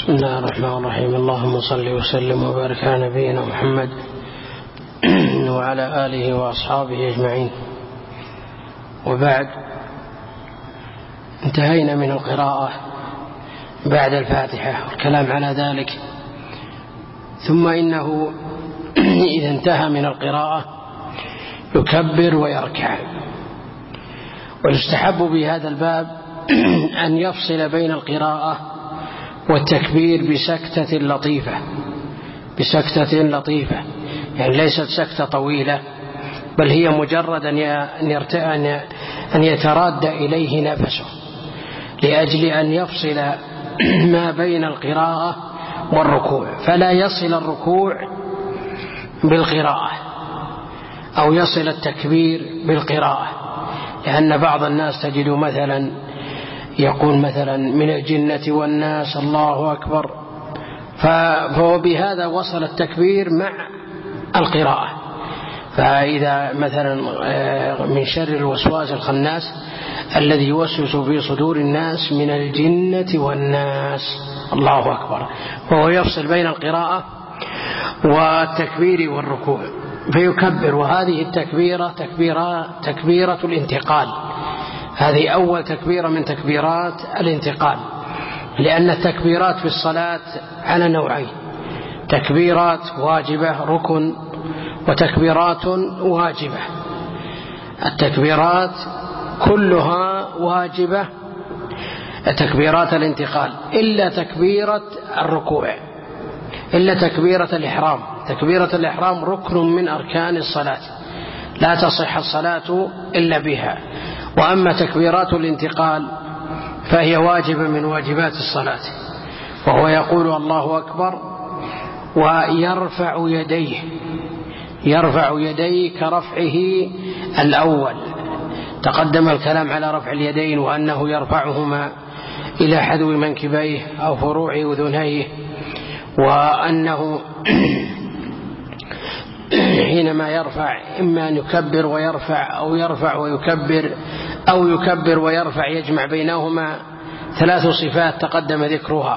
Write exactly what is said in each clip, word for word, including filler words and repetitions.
بسم الله الرحمن الرحيم. اللهم صل وسلم وبارك على نبينا محمد وعلى آله وأصحابه أجمعين، وبعد. انتهينا من القراءة بعد الفاتحة والكلام على ذلك، ثم إنه إذا انتهى من القراءة يكبر ويركع. ويستحب بهذا الباب أن يفصل بين القراءة والتكبير بسكتة لطيفة بسكتة لطيفة يعني ليست سكتة طويلة، بل هي مجرد أن يتراد إليه نفسه لأجل أن يفصل ما بين القراءة والركوع، فلا يصل الركوع بالقراءة أو يصل التكبير بالقراءة. لأن بعض الناس تجد مثلا يقول مثلا من الجنة والناس الله أكبر، فهو بهذا وصل التكبير مع القراءة. فإذا مثلا من شر الوسواس الخناس الذي يوسوس في صدور الناس من الجنة والناس الله أكبر، وهو يفصل بين القراءة والتكبير والركوع فيكبر. وهذه التكبيرة تكبيرة, تكبيرة الانتقال، هذه أول تكبيرة من تكبيرات الانتقال، لأن التكبيرات في الصلاة على نوعين: تكبيرات واجبة ركن، وتكبيرات واجبة. التكبيرات كلها واجبة تكبيرات الانتقال إلا تكبيرة الركوع، إلا تكبيرة الإحرام. تكبيرة الإحرام ركن من أركان الصلاة، لا تصح الصلاة إلا بها. وأما تكبيرات الانتقال فهي واجبة من واجبات الصلاة، وهو يقول الله أكبر ويرفع يديه يرفع يديه كرفعه الأول. تقدم الكلام على رفع اليدين وأنه يرفعهما إلى حذو منكبيه أو فروع أذنيه، وأنه حينما يرفع إما أن يكبر ويرفع أو يرفع ويكبر أو يكبر ويرفع، يجمع بينهما ثلاث صفات تقدم ذكرها.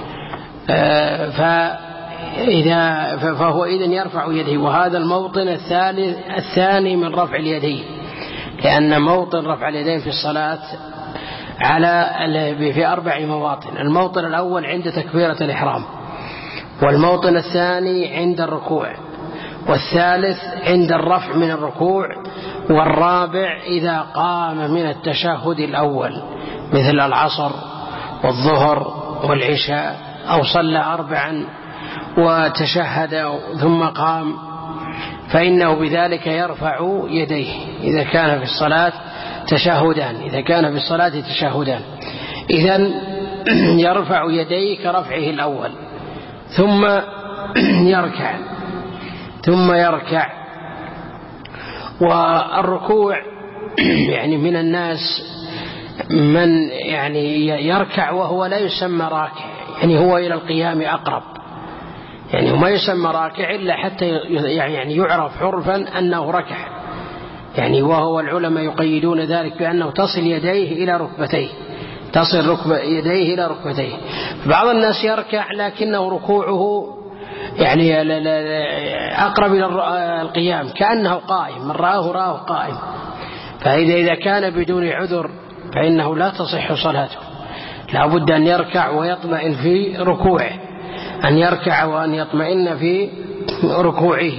فإذا فهو إذن يرفع يديه، وهذا الموطن الثالث الثاني من رفع اليدين، لأن موطن رفع اليدين في الصلاة على في أربع مواطن. الموطن الأول عند تكبيرة الإحرام، والموطن الثاني عند الركوع، والثالث عند الرفع من الركوع، والرابع إذا قام من التشهد الأول مثل العصر والظهر والعشاء، أو صلى أربعا وتشهد ثم قام، فإنه بذلك يرفع يديه إذا كان في الصلاة تشهدان إذا كان في الصلاة تشهدان إذن يرفع يديه كرفعه الأول، ثم يركع ثم يركع والركوع يعني من الناس من يعني يركع وهو لا يسمى راكع، يعني هو إلى القيام أقرب، يعني ما يسمى راكع إلا حتى يعني يعرف عرفا أنه ركع، يعني وهو العلماء يقيدون ذلك بأنه تصل يديه إلى ركبتيه تصل ركب يديه إلى ركبتيه. بعض الناس يركع لكنه ركوعه يعني أقرب إلى القيام كأنه قائم، من رآه رآه قائم، فإذا إذا كان بدون عذر فإنه لا تصح صلاته، لا بد أن يركع ويطمئن في ركوعه أن يركع وأن يطمئن في ركوعه.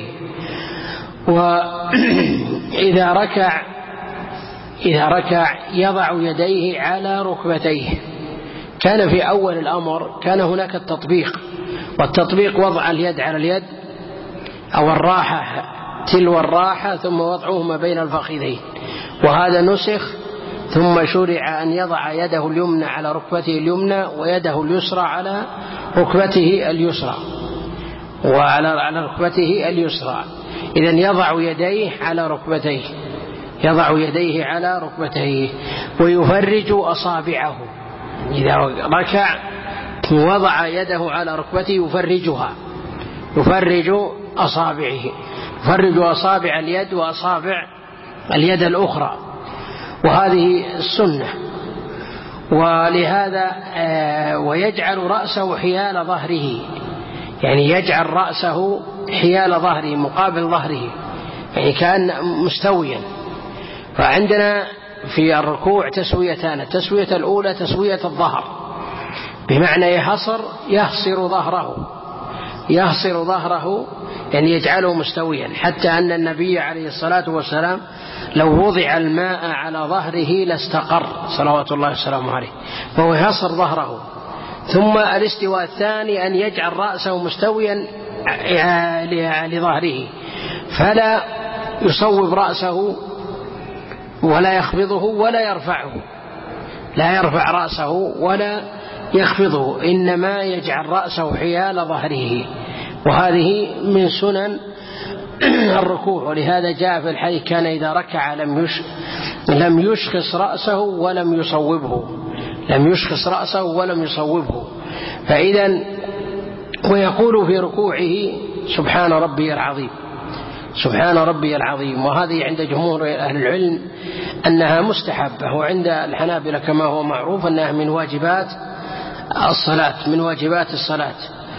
وإذا ركع إذا ركع يضع يديه على ركبتيه. كان في أول الأمر كان هناك التطبيق، والتطبيق وضع اليد على اليد أو الراحة تلو الراحة ثم وضعهما بين الفخذين، وهذا نسخ، ثم شرع أن يضع يده اليمنى على ركبته اليمنى ويده اليسرى على ركبته اليسرى وعلى على ركبته اليسرى. إذن يضع يديه على ركبتيه يضع يديه على ركبتيه ويفرج أصابعه. إذا ركع وضع يده على ركبته يفرجها يفرج أصابعه يفرج أصابع اليد وأصابع اليد الأخرى، وهذه السنة. ولهذا ويجعل رأسه حيال ظهره، يعني يجعل رأسه حيال ظهره مقابل ظهره، يعني كأن مستويا. فعندنا في الركوع تسويتان، التسوية الأولى تسوية الظهر بمعنى يحصر يحصر ظهره يحصر ظهره يعني يجعله مستويا، حتى أن النبي عليه الصلاة والسلام لو وضع الماء على ظهره لاستقر صلوات الله وسلامه عليه، فهو يحصر ظهره. ثم الاستواء الثاني أن يجعل رأسه مستويا لظهره، فلا يصوب رأسه ولا يخفضه ولا يرفعه، لا يرفع رأسه ولا يخفضه، إنما يجعل رأسه حيال ظهره. وهذه من سنن الركوع. ولهذا جاء في الحديث كان إذا ركع لم يش لم يشخص رأسه ولم يصوبه لم يشخص رأسه ولم يصوبه. فإذا ويقول في ركوعه سبحان ربي العظيم سبحان ربي العظيم. وهذه عند جمهور أهل العلم أنها مستحبة، وعند الحنابلة كما هو معروف أنها من واجبات الصلاة من واجبات الصلاة.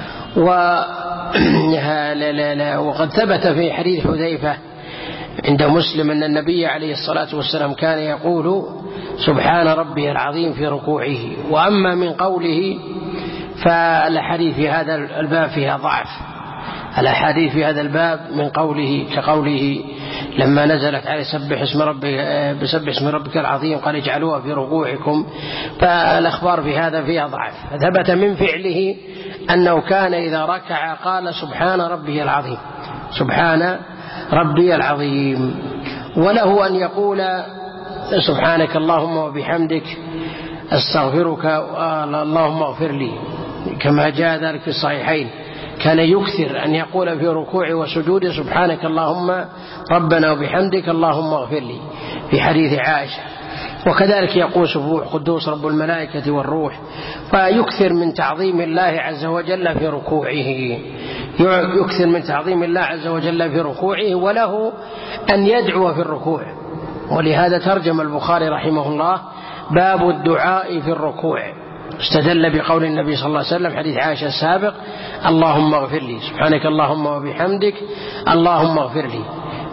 وقد ثبت في حديث حذيفة عند مسلم أن النبي عليه الصلاة والسلام كان يقول سبحان ربي العظيم في ركوعه. وأما من قوله فالحديث في هذا الباب فيها ضعف، الأحاديث في هذا الباب من قوله كقوله لما نزلت عليه سبح اسم ربك بسبح اسم ربك العظيم قال اجعلوها في ركوعكم، فالأخبار في هذا فيها ضعف. ثبت من فعله أنه كان إذا ركع قال سبحان ربي العظيم سبحان ربي العظيم. وله أن يقول سبحانك اللهم وبحمدك استغفرك اللهم اغفر لي، كما جاء ذلك في الصحيحين كان يكثر أن يقول في ركوعه وسجوده سبحانك اللهم ربنا وبحمدك اللهم اغفر لي في حديث عائشة. وكذلك يقول سبوح قدوس رب الملائكة والروح، فيكثر من تعظيم الله عز وجل في ركوعه يكثر من تعظيم الله عز وجل في ركوعه. وله أن يدعو في الركوع، ولهذا ترجم البخاري رحمه الله باب الدعاء في الركوع، استدل بقول النبي صلى الله عليه وسلم حديث عائشة السابق اللهم اغفر لي سبحانك اللهم وبحمدك اللهم اغفر لي.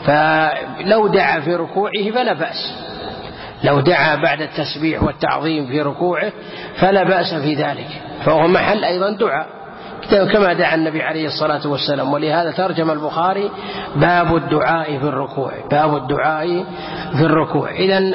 فلو دعا في ركوعه فلا بأس، لو دعا بعد التسبيح والتعظيم في ركوعه فلا بأس في ذلك، فهو محل أيضا دعاء كما دعا النبي عليه الصلاة والسلام. ولهذا ترجم البخاري باب الدعاء في الركوع باب الدعاء في الركوع. إذن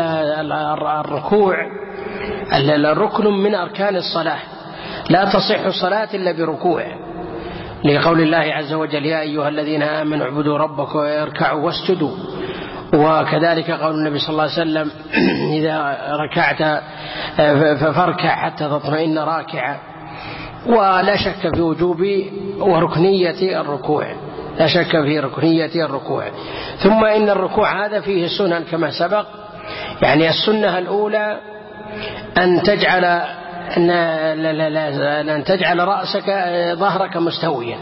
الركوع الركن من أركان الصلاة، لا تصح الصلاة إلا بركوع، لقول الله عز وجل يا أيها الذين آمنوا اعبدوا ربكم واركعوا واسجدوا. وكذلك قول النبي صلى الله عليه وسلم إذا ركعت فاركع حتى تطمئن راكعا. ولا شك في وجوب وركنية الركوع، لا شك في ركنية الركوع. ثم إن الركوع هذا فيه سنن كما سبق، يعني السنة الأولى أن تجعل أن, لا لا لا أن تجعل رأسك ظهرك مستويا.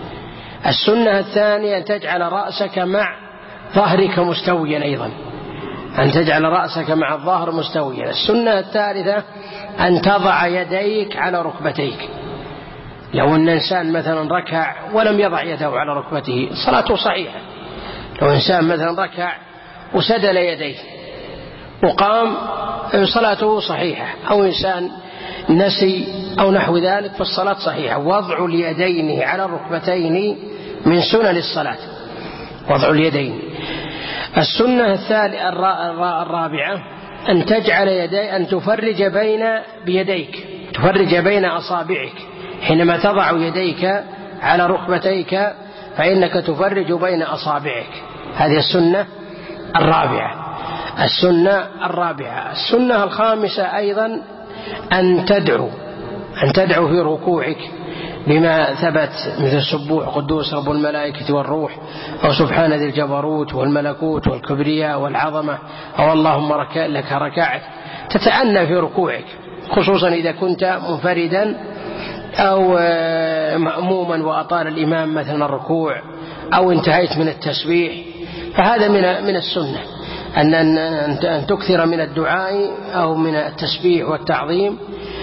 السنة الثانية أن تجعل رأسك مع ظهرك مستويا أيضا، أن تجعل رأسك مع الظهر مستويا. السنة الثالثة أن تضع يديك على ركبتيك. لو أن إنسان مثلا ركع ولم يضع يده على ركبته صلاته صحيحة. لو إنسان مثلا ركع وسدل يديه وقام صلاته صحيحة، أو إنسان نسي أو نحو ذلك فالصلاة صحيحة. وضع اليدين على الركبتين من سنن الصلاة، وضع اليدين. السنة الثالثة الرابعة أن تجعل يدي أن تفرج بين بيديك تفرج بين أصابعك حينما تضع يديك على ركبتيك، فإنك تفرج بين أصابعك. هذه السنة الرابعة. السنة الرابعة السنة الخامسة أيضا أن تدعو أن تدعو في ركوعك بما ثبت مثل سبوح قدوس رب الملائكة والروح، أو سبحان ذي الجبروت والملكوت والكبرياء والعظمة، أو اللهم لك ركعت. تتأنى في ركوعك، خصوصا إذا كنت منفردا أو مأموما وأطال الإمام مثلا الركوع، أو انتهيت من التسبيح، فهذا من من السنة. أن أن تكثر من الدعاء أو من التسبيح والتعظيم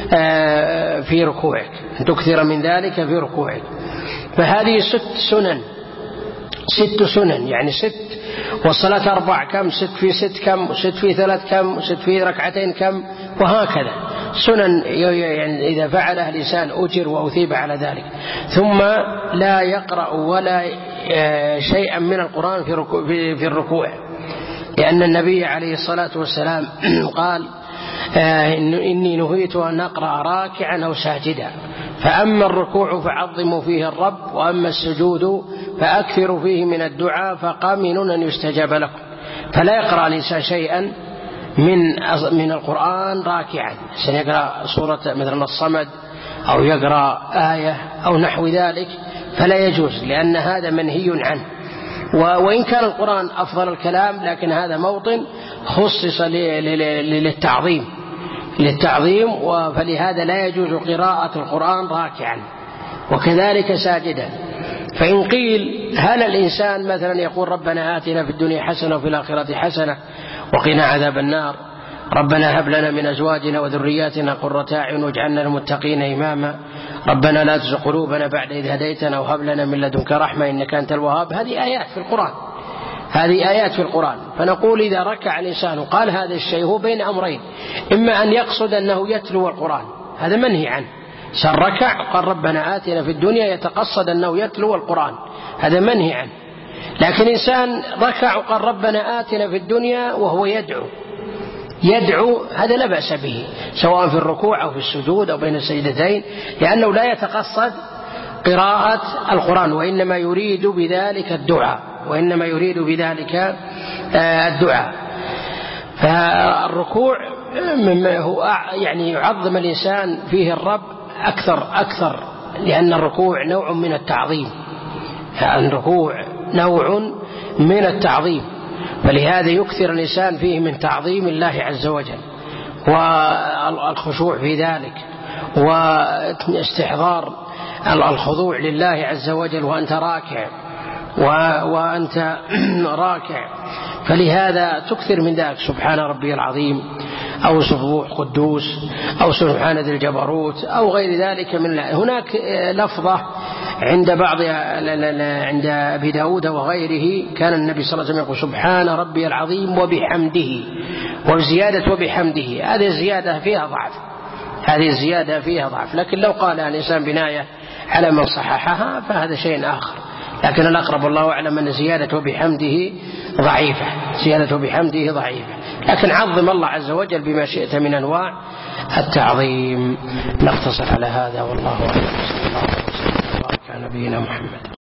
في ركوعك، أن تكثر من ذلك في ركوعك. فهذه ست سنن، ست سنن يعني ست، والصلاة أربع كم، ست في ست كم، ست في ثلاث كم، ست في ركعتين كم، وهكذا سنن يعني إذا فعلها الإنسان أجر وأثيب على ذلك. ثم لا يقرأ ولا شيئا من القرآن في الركوع، لأن النبي عليه الصلاة والسلام قال إني نهيت أن أقرأ راكعا أو ساجدا، فأما الركوع فعظموا فيه الرب، وأما السجود فأكثروا فيه من الدعاء فقامن أن يستجاب لكم. فلا يقرأ الإنسان شيئا من من القرآن راكعا، سيقرأ سورة مثلا الصمد أو يقرأ آية أو نحو ذلك، فلا يجوز، لأن هذا منهي عنه. وإن كان القرآن أفضل الكلام، لكن هذا موطن خصص للتعظيم للتعظيم فلهذا لا يجوز قراءة القرآن راكعا، وكذلك ساجدا. فإن قيل هل الإنسان مثلا يقول ربنا آتنا في الدنيا حسنة وفي الآخرة حسنة وقنا عذاب النار، ربنا هب لنا من أزواجنا وذرياتنا قرة أعين واجعلنا للمتقين إماما، ربنا لا تزغ قلوبنا بعد إذ هديتنا وهب لنا من لدنك رحمة إنك أنت الوهاب. هذه آيات في القرآن، هذه آيات في القرآن. فنقول إذا ركع الإنسان وقال هذا الشيء هو بين أمرين، إما أن يقصد أنه يتلو القرآن، هذا منهي عنه، سركع قال ربنا آتنا في الدنيا يتقصد أنه يتلو القرآن، هذا منهي عنه. لكن إنسان ركع وقال ربنا آتنا في الدنيا وهو يدعو يدعو هذا لا بأس به، سواء في الركوع أو في السجود أو بين السجدتين، لأنه لا يتقصد قراءة القرآن، وإنما يريد بذلك الدعاء وإنما يريد بذلك الدعاء. فالركوع هو يعني يعظم الإنسان فيه الرب أكثر أكثر لأن الركوع نوع من التعظيم، الركوع نوع من التعظيم، فلهذا يكثر الإنسان فيه من تعظيم الله عز وجل والخشوع في ذلك واستحضار الخضوع لله عز وجل وأنت راكع وأنت راكع. فلهذا تكثر من ذلك سبحان ربي العظيم أو سبوح قدوس أو سبحان ذي الجبروت أو غير ذلك من الله. هناك لفظة عند بعض عند أبي داود وغيره كان النبي صلى الله عليه وسلم يقول سبحان ربي العظيم وبحمده، وزيادة وبحمده هذه الزيادة فيها ضعف، هذه الزيادة فيها ضعف، لكن لو قال الإنسان بناية على من صححها فهذا شيء آخر. لكن الأقرب الله أعلم أن زيادة وبحمده ضعيفة، زيادة وبحمده ضعيفة، لكن عظم الله عز وجل بما شئت من أنواع التعظيم. نقتصر على هذا والله أعلم. صلى الله عليه وسلم وبارك على نبينا محمد.